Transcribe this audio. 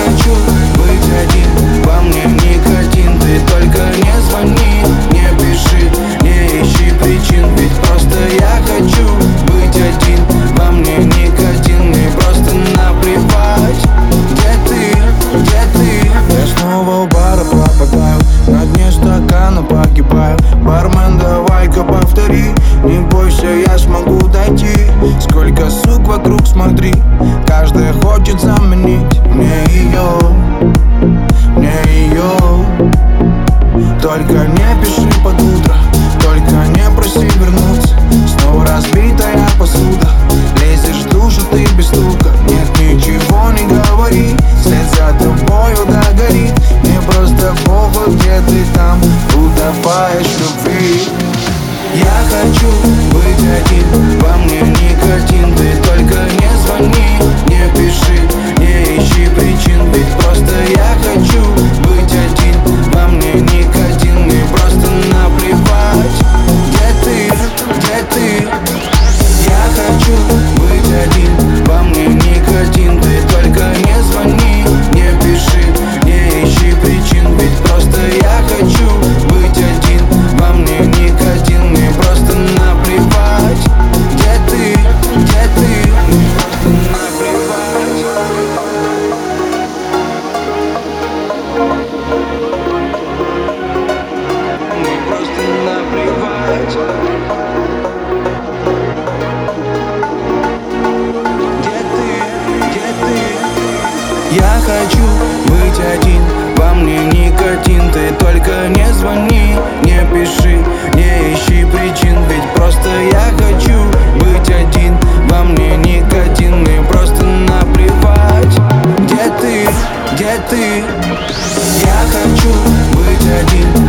хочу быть один, во мне никотин. Ты только не звони, не пиши, не ищи причин. Ведь просто я хочу быть один, во мне никотин. Мне просто наплевать, где ты, где ты. Я снова у бара пропадаю, на дне стакана погибаю. Бармен, давай-ка повтори, не бойся, я смогу дойти. Сколько сук вокруг, смотри, каждая хочет заменить мне ее, мне ее. Только не пиши под утро, только не проси вернуться. Снова разбитая посуда, лезешь в душу ты без стука. Нет, ничего не говори, след за тобою догорит. Мне просто похуй, где ты там утопаешь в любви. Я хочу быть один, во мне никотин. Ты только не звони, не пиши, не ищи причин. Ведь просто я хочу быть один, во мне никотин. Мне просто наплевать, где ты, где ты. Я хочу быть один, во мне никотин. Ты только не звони, не пиши, не ищи причин. Ведь просто я хочу быть один, во мне никотин. Мне просто наплевать, где ты, где ты. Мне просто наплевать. Мне просто наплевать. Где ты, где ты. Я хочу быть один, во мне никотин. Ты только не звони, не пиши, не ищи причин. Ведь просто я хочу быть один, во мне никотин. Мне просто наплевать, где ты, где ты. Я хочу быть один,